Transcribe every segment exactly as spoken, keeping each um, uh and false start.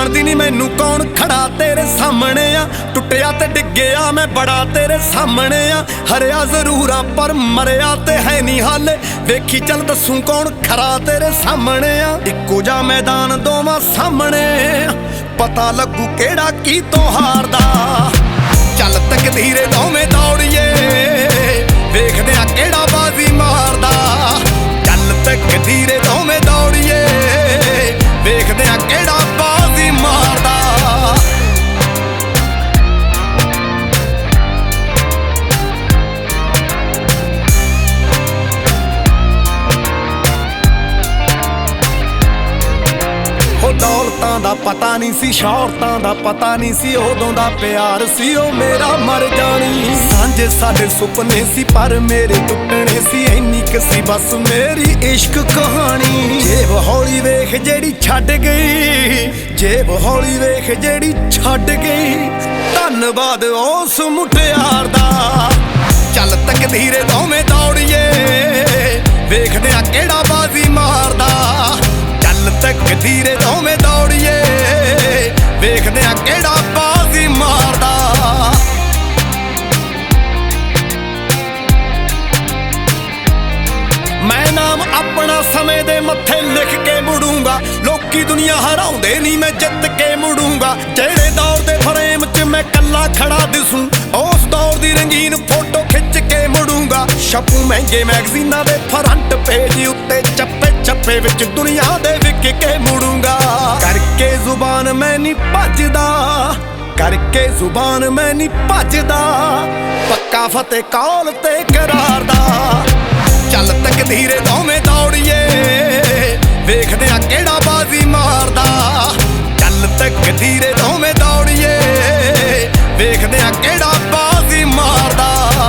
ਜਾਣਦੀ ਨਹੀਂ ਮੈਨੂੰ ਕੌਣ ਖੜਾ ਤੇਰੇ ਸਾਹਮਣੇ ਆ। ਟੁੱਟਿਆ ਤੇ ਡਿੱਗਿਆ ਮੈਂ ਬੜਾ ਤੇਰੇ ਸਾਹਮਣੇ ਆ। ਹਰਿਆ ਜ਼ਰੂਰ ਆ ਪਰ ਮਰਿਆ ਤੇ ਹੈ ਨਹੀਂ ਹਾਲੇ। ਵੇਖੀ ਚੱਲ ਦੱਸੂ ਕੌਣ ਖਰਾ ਤੇਰੇ ਸਾਹਮਣੇ ਆ। ਇੱਕੋ ਜਿਹਾ ਮੈਦਾਨ ਦੋਵਾਂ ਸਾਹਮਣੇ, ਪਤਾ ਲੱਗੂ ਕਿਹੜਾ ਕੀ ਤੋਂ ਹਾਰਦਾ। ਚੱਲ ਤਕਦੀਰੇ ਦੋਵੇਂ ਦੌੜੀਏ, ਵੇਖਦੇ ਆ ਕਿਹੜਾ ਬਾਜ਼ੀ ਮਾਰਦਾ। ਚੱਲ ਤਕਦੀਰੇ ਦੋਵੇਂ ਦੌੜੀਏ, ਵੇਖਦੇ ਆ ਕਿਹੜਾ ਬਾਜ਼ੀ ਮਾਰਦਾ। ਉਹ ਦੌਲਤਾਂ ਦਾ ਪਤਾ ਨਹੀਂ ਸੀ, ਸ਼ੌਹਰਤਾਂ ਦਾ ਪਤਾ ਨਹੀਂ ਸੀ, ਉਦੋਂ ਦਾ ਪਿਆਰ ਸੀ ਉਹ ਮੇਰਾ ਮਰ ਜਾਣੀ। ਸਾਂਝੇ ਸਾਡੇ ਸੁਪਨੇ ਸੀ ਪਰ ਮੇਰੇ ਟੁੱਟਣੇ ਸੀ, ਇੰਨੀ ਕੁ ਸੀ ਬਸ ਮੇਰੀ ਇਸ਼ਕ ਕਹਾਣੀ। ਜੇਬ ਹੌਲੀ ਵੇਖ ਜਿਹੜੀ ਛੱਡ ਗਈ, ਜੇਬ ਹੌਲੀ ਵੇਖ ਜਿਹੜੀ ਛੱਡ ਗਈ। ਧੰਨਵਾਦ ਉਸ ਮੁਟਿਆਰ ਦਾ। ਚੱਲ ਤਕਦੀਰੇ ਦੋਵੇਂ ਦੌੜੀਏ, ਵੇਖਦੇ ਆ ਕਿਹੜਾ ਬਾਜ਼ੀ ਮਾਰਦਾ। ਚੱਲ ਤਕਦੀਰੇ ਦੋਵੇਂ ਦੌੜੀਏ, ਵੇਖਦੇ ਆ ਕਿਹੜਾ ਬਾਜ਼ੀ ਮਾਰਦਾ। ਮੈਂ ਨਾਮ ਆਪਣਾ ਸਮੇਂ ਦੇ ਮੱਥੇ ਲਿਖ ਕੇ ਮੁੜੂੰਗਾ। ਲੋਕੀ ਦੁਨੀਆ ਹਰਾਉਂਦੇ ਨਹੀਂ, ਮੈਂ ਜਿੱਤ ਕੇ ਮੁੜੂੰਗਾ। ਜਿਹੜੇ ਦੌਰ ਦੇ ਫਰੇਮ 'ਚ ਮੈਂ ਕੱਲਾ ਖੜਾ ਦਿਸੂੰ, ਉਸ ਦੌਰ ਦੀ ਰੰਗੀਨ ਫੋਟੋ ਖਿੱਚ ਕੇ ਮੁੜੂੰਗਾ। ਛਪੂ ਮਹਿੰਗੇ ਮੈਗਜ਼ੀਨਾਂ ਦੇ ਫਰੰਟ ਪੇਜ ਉੱਤੇ, ਚੱਪੇ ਚੱਪੇ ਵਿੱਚ ਦੁਨੀਆ ਦੇ ਵਿਕ ਕੇ ਮੁੜੂੰਗਾ। ਕਰਕੇ ਜ਼ੁਬਾਨ ਮੈਂ ਨਹੀਂ ਭੱਜਦਾ, ਕਰਕੇ ਜ਼ੁਬਾਨ ਮੈਂ ਨਹੀਂ ਭੱਜਦਾ। ਪੱਕਾ ਫਤਿਹ ਕੌਲ ਤੇ ਕਰਾਰ ਦਾ। ਚੱਲ ਤਕਦੀਰੇ ਦੋਵੇਂ ਦੌੜੀਏ, ਵੇਖਦੇ ਆ ਕਿਹੜਾ ਬਾਜ਼ੀ ਮਾਰਦਾ। ਚੱਲ ਤਕਦੀਰੇ ਦੋਵੇਂ ਦੌੜੀਏ, ਵੇਖਦੇ ਆ ਕਿਹੜਾ ਬਾਜ਼ੀ ਮਾਰਦਾ।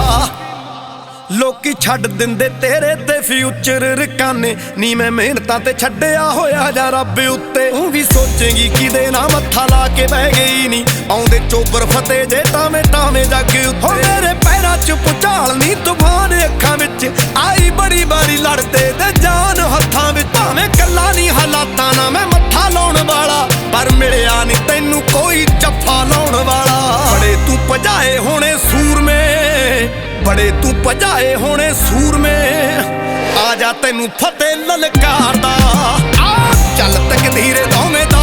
ਲੋਕੀ ਛੱਡ ਦਿੰਦੇ ਤੇਰੇ ਤੇ ਫਿਊਚਰ ਰਕਾਨੇ, ਨੀ ਮੈਂ ਮਿਹਨਤਾਂ ਤੇ ਛੱਡਿਆ ਹੋਇਆ ਜਾਂ ਰੱਬ ਉੱਤੇ। ਤੂੰ ਵੀ ਸੋਚੇਂਗੀ ਕਿਦੇ ਨਾਲ ਮੱਥਾ ਲਾ ਕੇ ਬਹਿ ਗਈ ਨੀ, ਆਉਂਦੇ ਚੋਬਰ ਫਤਿਹ ਜੇ ਟਾਵੇਂ ਟਾਵੇਂ ਜੱਗ ਉੱਤੇ। ਮੇਰੇ ਪੈਰਾਂ 'ਚ ਭੁਚਾਲ ਨੀ ਤੂਫਾਨ ਅੱਖਾਂ ਵਿੱਚ ਆਈ, ਬੜੀ ਵਾਰੀ ਲੜਦੇ ਤੇ ਜਾਨ ਹੱਥਾਂ ਵਿੱਚ। ਭਾਵੇਂ ਕੱਲਾ ਨੀ ਹਾਲਾਤਾਂ ਨਾਲ ਮੈਂ ਮੱਥਾ ਲਾਉਣ ਵਾਲਾ, ਪਰ ਮਿਲਿਆ ਨੀ ਤੈਨੂੰ ਕੋਈ ਜੱਫਾ ਲਾਉਣ ਵਾਲਾ। ਬੜੇ ਤੂੰ ਭਜਾਏ ਹੋਣੇ ਸੂਰਮੇ, ਬੜੇ ਤੂੰ ਭਜਾਏ ਹੋਣੇ ਸੂਰਮੇ, ਆ ਜਾ ਤੈਨੂੰ ਫਤਿਹ ਲਲਕਾਰਦਾ। ਚੱਲ ਤਕਦੀਰੇ ਦੋਵੇਂ